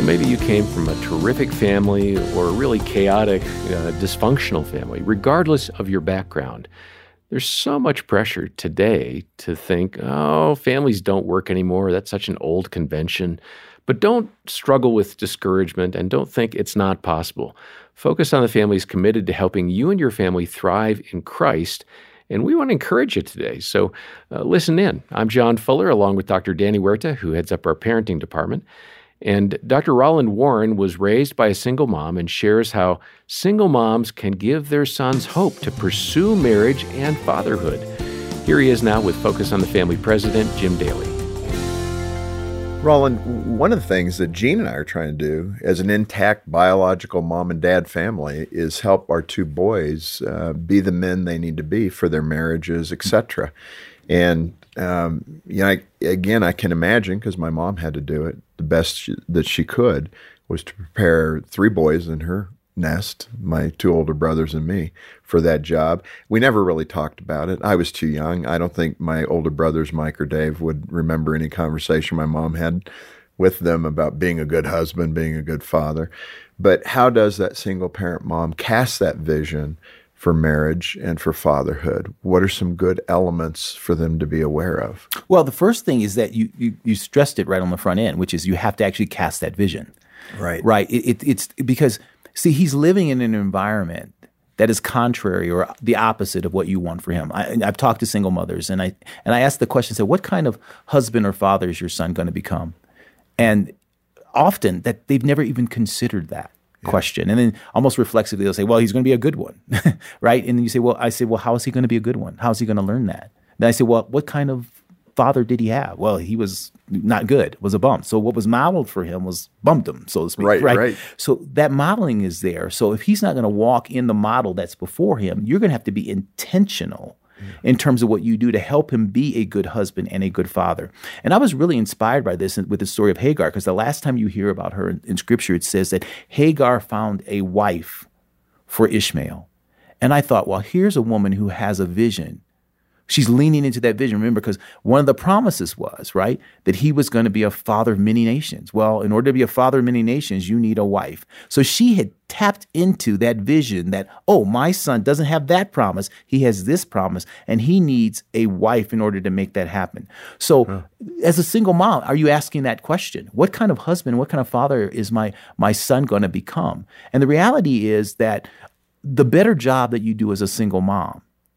Well, maybe you came from a terrific family or a really chaotic, dysfunctional family. Regardless of your background, there's so much pressure today to think, oh, families don't work anymore. That's such an old convention. But don't struggle with discouragement and don't think it's not possible. Focus on the families committed to helping you and your family thrive in Christ. And we want to encourage you today. So listen in. I'm John Fuller, along with Dr. Danny Huerta, who heads up our parenting department. And Dr. Roland Warren was raised by a single mom and shares how single moms can give their sons hope to pursue marriage and fatherhood. Here he is now with Focus on the Family President, Jim Daly. Roland, one of the things that Jean and I are trying to do as an intact biological mom and dad family is help our two boys be the men they need to be for their marriages, etc. And, I can imagine, because my mom had to do it, the best that she could was to prepare three boys in her nest, my two older brothers and me, for that job. We never really talked about it. I was too young. I don't think my older brothers, Mike or Dave, would remember any conversation my mom had with them about being a good husband, being a good father. But how does that single parent mom cast that vision for marriage and for fatherhood? What are some good elements for them to be aware of? Well, the first thing is that you stressed it right on the front end, which is you have to actually cast that vision. Right. Right. It's because, see, he's living in an environment that is contrary or the opposite of what you want for him. I've talked to single mothers, and I asked the question, so what kind of husband or father is your son going to become? And often that they've never even considered that question. And then almost reflexively, they'll say, well, he's going to be a good one, right? And then I say, well, how is he going to be a good one? How is he going to learn that? Then I say, well, what kind of father did he have? Well, he was not good, was a bum. So what was modeled for him was bumdom, so to speak. Right. So that modeling is there. So if he's not going to walk in the model that's before him, you're going to have to be intentional in terms of what you do to help him be a good husband and a good father. And I was really inspired by this with the story of Hagar, because the last time you hear about her in Scripture, it says that Hagar found a wife for Ishmael. And I thought, well, here's a woman who has a vision. She's leaning into that vision. Remember, because one of the promises was, right, that he was going to be a father of many nations. Well, in order to be a father of many nations, you need a wife. So she had tapped into that vision that, oh, my son doesn't have that promise. He has this promise, and he needs a wife in order to make that happen. So as a single mom, are you asking that question? What kind of husband, what kind of father is my son going to become? And the reality is that the better job that you do as a single mom,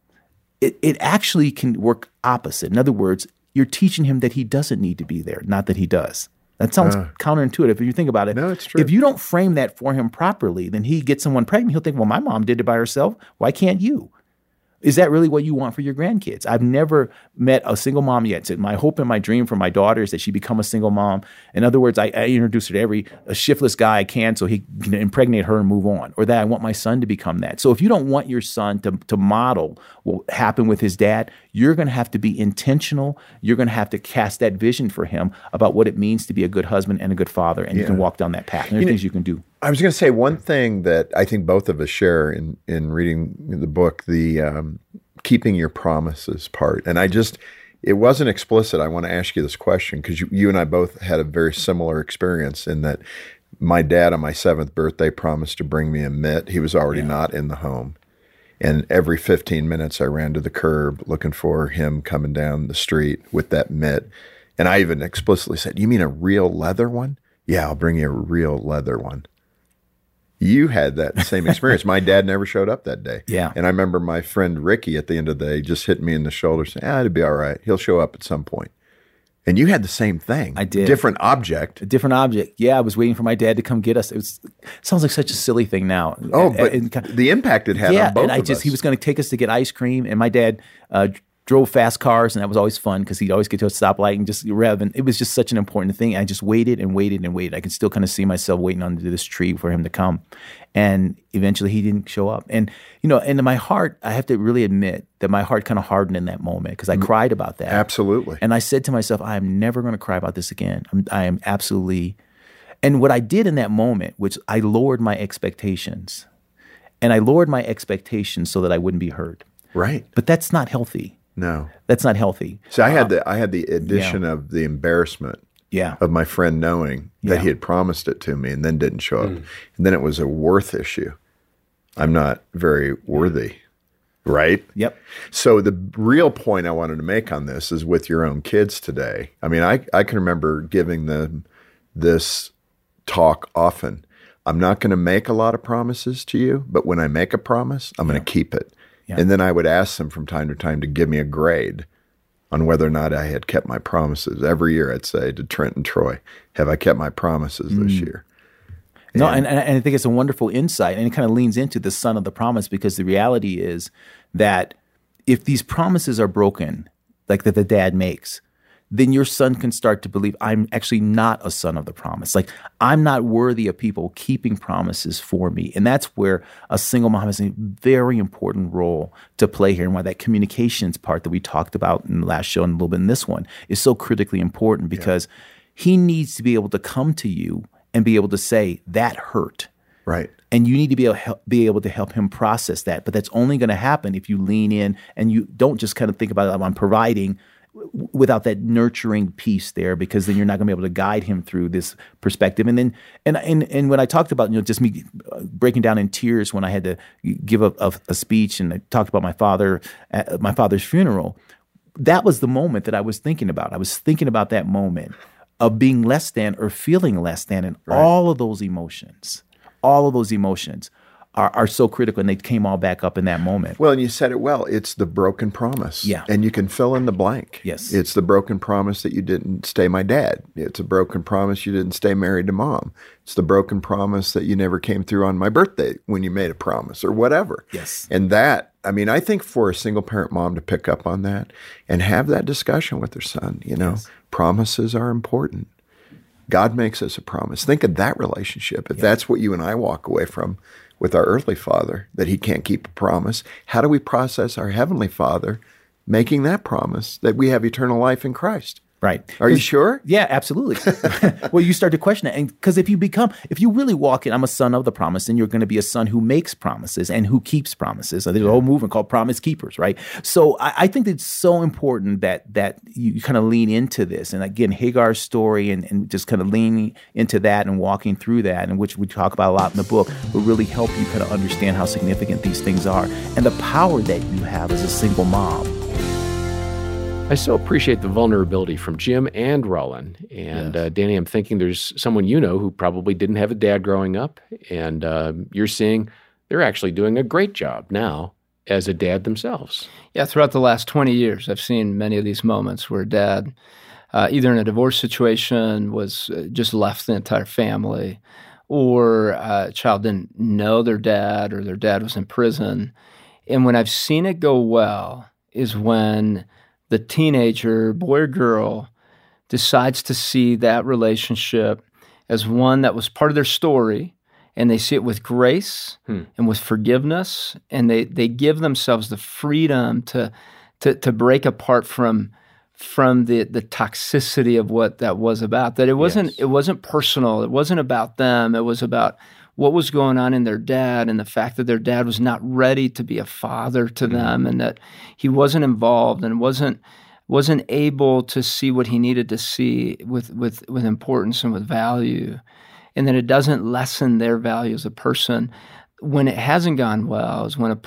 it actually can work opposite. In other words, you're teaching him that he doesn't need to be there, not that he does. That sounds counterintuitive if you think about it. No, it's true. If you don't frame that for him properly, then he gets someone pregnant. He'll think, well, my mom did it by herself. Why can't you? Is that really what you want for your grandkids? I've never met a single mom yet. So my hope and my dream for my daughter is that she become a single mom. In other words, I introduce her to every shiftless guy I can so he can impregnate her and move on. Or that I want my son to become that. So if you don't want your son to model what happened with his dad, you're going to have to be intentional. You're going to have to cast that vision for him about what it means to be a good husband and a good father. And you can walk down that path. And there are things you can do. I was going to say one thing that I think both of us share in reading the book, the keeping your promises part. And it wasn't explicit. I want to ask you this question because you and I both had a very similar experience in that my dad on my 7th birthday promised to bring me a mitt. He was already not in the home. And every 15 minutes I ran to the curb looking for him coming down the street with that mitt. And I even explicitly said, you mean a real leather one? Yeah, I'll bring you a real leather one. You had that same experience. My dad never showed up that day. Yeah. And I remember my friend Ricky at the end of the day just hit me in the shoulder saying, it'll be all right. He'll show up at some point. And you had the same thing. I did. Different object. A different object. Yeah, I was waiting for my dad to come get us. It sounds like such a silly thing now. Oh, but the impact it had on both of us. He was going to take us to get ice cream, and my dad drove fast cars, and that was always fun because he'd always get to a stoplight and just rev. And it was just such an important thing. I just waited and waited and waited. I could still kind of see myself waiting under this tree for him to come. And eventually he didn't show up. And, and in my heart, I have to really admit that my heart kind of hardened in that moment because I cried about that. Absolutely. And I said to myself, I am never going to cry about this again. I am absolutely. And what I did in that moment, which I lowered my expectations. And I lowered my expectations so that I wouldn't be hurt. Right. But that's not healthy. No. That's not healthy. So I had the addition of the embarrassment of my friend knowing that he had promised it to me and then didn't show up. And then it was a worth issue. I'm not very worthy, right? Yep. So the real point I wanted to make on this is with your own kids today. I mean, I can remember giving them this talk often. I'm not going to make a lot of promises to you, but when I make a promise, I'm going to keep it. Yeah. And then I would ask them from time to time to give me a grade on whether or not I had kept my promises. Every year I'd say to Trent and Troy, have I kept my promises this year? No, and I think it's a wonderful insight, and it kind of leans into the son of the promise, because the reality is that if these promises are broken, like that the dad makes, then your son can start to believe, I'm actually not a son of the promise. Like, I'm not worthy of people keeping promises for me. And that's where a single mom has a very important role to play here, and why that communications part that we talked about in the last show and a little bit in this one is so critically important, because he needs to be able to come to you and be able to say, that hurt. Right. And you need to be able to help him process that. But that's only going to happen if you lean in and you don't just kind of think about, I'm providing, without that nurturing piece there, because then you're not going to be able to guide him through this perspective. And then, and when I talked about, just me breaking down in tears when I had to give a speech, and I talked about my father's funeral, that was the moment that I was thinking about. I was thinking about that moment of being less than or feeling less than, and all of those emotions are so critical, and they came all back up in that moment. Well, and you said it well. It's the broken promise. Yeah. And you can fill in the blank. Yes. It's the broken promise that you didn't stay my dad. It's a broken promise you didn't stay married to mom. It's the broken promise that you never came through on my birthday when you made a promise, or whatever. Yes. And that, I mean, I think for a single parent mom to pick up on that and have that discussion with their son, promises are important. God makes us a promise. Think of that relationship. If that's what you and I walk away from with our earthly father, that he can't keep a promise, how do we process our heavenly Father making that promise that we have eternal life in Christ? Right. Are you sure? Yeah, absolutely. Well, you start to question it. And because if you really walk in, I'm a son of the promise, then you're going to be a son who makes promises and who keeps promises. So there's a whole movement called promise keepers, right? So I think it's so important that you kind of lean into this. And again, Hagar's story and just kind of leaning into that and walking through that, and which we talk about a lot in the book, will really help you kind of understand how significant these things are and the power that you have as a single mom. I so appreciate the vulnerability from Jim and Roland. And Danny, I'm thinking there's someone who probably didn't have a dad growing up, and you're seeing they're actually doing a great job now as a dad themselves. Yeah, throughout the last 20 years, I've seen many of these moments where dad, either in a divorce situation, was just left the entire family, or a child didn't know their dad, or their dad was in prison. And when I've seen it go well is when the teenager, boy or girl, decides to see that relationship as one that was part of their story, and they see it with grace and with forgiveness, and they give themselves the freedom to break apart from the toxicity of what that was about. That it wasn't personal. It wasn't about them. It was about what was going on in their dad, and the fact that their dad was not ready to be a father to them, and that he wasn't involved and wasn't able to see what he needed to see with importance and with value, and that it doesn't lessen their value as a person. When it hasn't gone well is when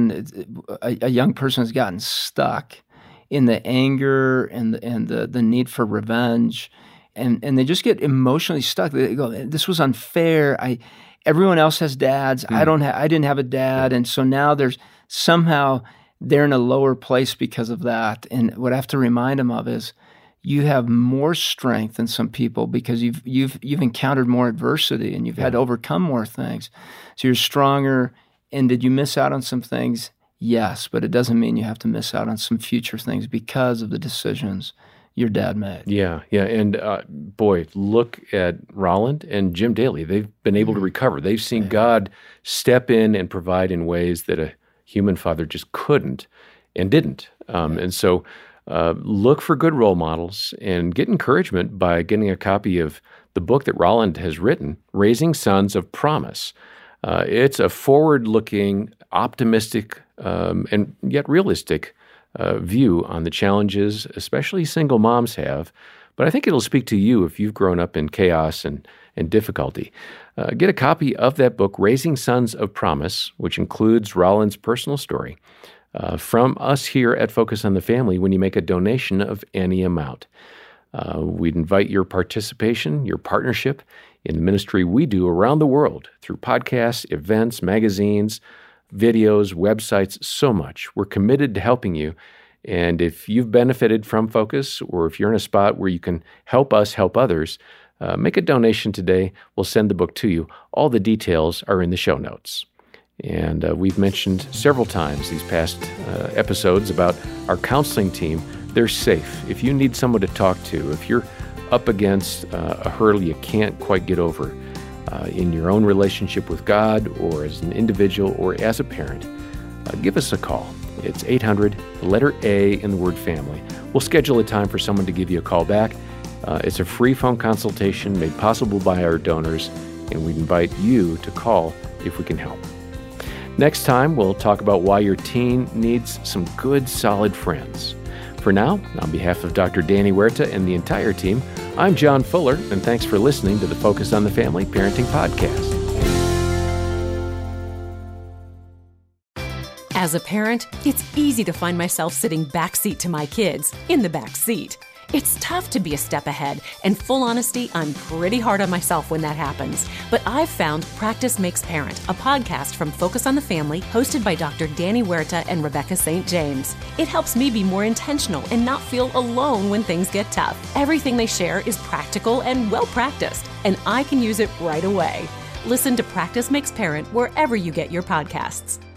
a young person has gotten stuck in the anger and the need for revenge, and they just get emotionally stuck. They go, "This was unfair. Everyone else has dads. I didn't have a dad." And so now they're in a lower place because of that. And what I have to remind them of is, you have more strength than some people because you've encountered more adversity, and you've had to overcome more things. So you're stronger. And did you miss out on some things? Yes, but it doesn't mean you have to miss out on some future things because of the decisions your dad made. Yeah. And boy, look at Roland and Jim Daly. They've been able to recover. They've seen God step in and provide in ways that a human father just couldn't and didn't. And so look for good role models and get encouragement by getting a copy of the book that Roland has written, Raising Sons of Promise. It's a forward-looking, optimistic, and yet realistic view on the challenges, especially single moms have, but I think it'll speak to you if you've grown up in chaos and difficulty. Get a copy of that book, Raising Sons of Promise, which includes Rollins' personal story, from us here at Focus on the Family when you make a donation of any amount. We'd invite your participation, your partnership in the ministry we do around the world through podcasts, events, magazines, videos, websites, so much. We're committed to helping you. And if you've benefited from Focus, or if you're in a spot where you can help us help others, make a donation today. We'll send the book to you. All the details are in the show notes. And we've mentioned several times these past episodes about our counseling team. They're safe. If you need someone to talk to, if you're up against a hurdle you can't quite get over in your own relationship with God, or as an individual, or as a parent, give us a call. It's 800, the letter A in the word family. We'll schedule a time for someone to give you a call back. It's a free phone consultation made possible by our donors, and we invite you to call if we can help. Next time, we'll talk about why your teen needs some good, solid friends. For now, on behalf of Dr. Danny Huerta and the entire team, I'm John Fuller, and thanks for listening to the Focus on the Family Parenting Podcast. As a parent, it's easy to find myself sitting backseat to my kids, in the back seat. It's tough to be a step ahead, and full honesty, I'm pretty hard on myself when that happens. But I've found Practice Makes Parent, a podcast from Focus on the Family, hosted by Dr. Danny Huerta and Rebecca St. James. It helps me be more intentional and not feel alone when things get tough. Everything they share is practical and well-practiced, and I can use it right away. Listen to Practice Makes Parent wherever you get your podcasts.